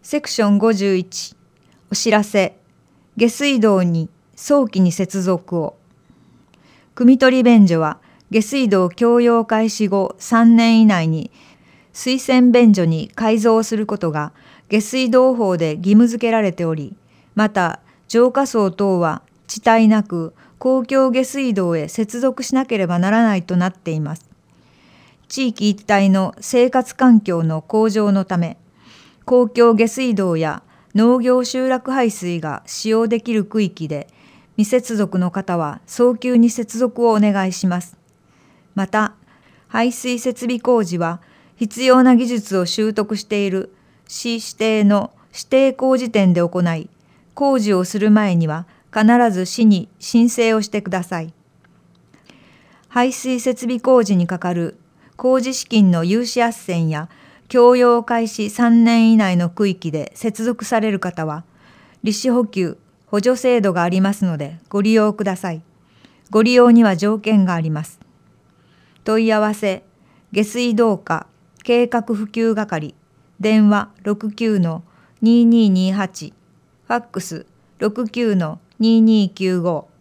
セクション51お知らせ下水道に早期に接続を。汲み取り便所は下水道供用開始後3年以内に水洗便所に改造することが下水道法で義務付けられており、また浄化槽等は遅滞なく公共下水道へ接続しなければならないとなっています。地域一帯の生活環境の向上のため、公共下水道や農業集落排水が使用できる区域で、未接続の方は早急に接続をお願いします。また、排水設備工事は必要な技術を習得している市指定の指定工事店で行い、工事をする前には必ず市に申請をしてください。排水設備工事にかかる工事資金の融資斡旋や供用開始3年以内の区域で接続される方は、利子補給・補助制度がありますのでご利用ください。ご利用には条件があります。問い合わせ、下水道課計画普及係、電話 69-2228、ファックス 69-2295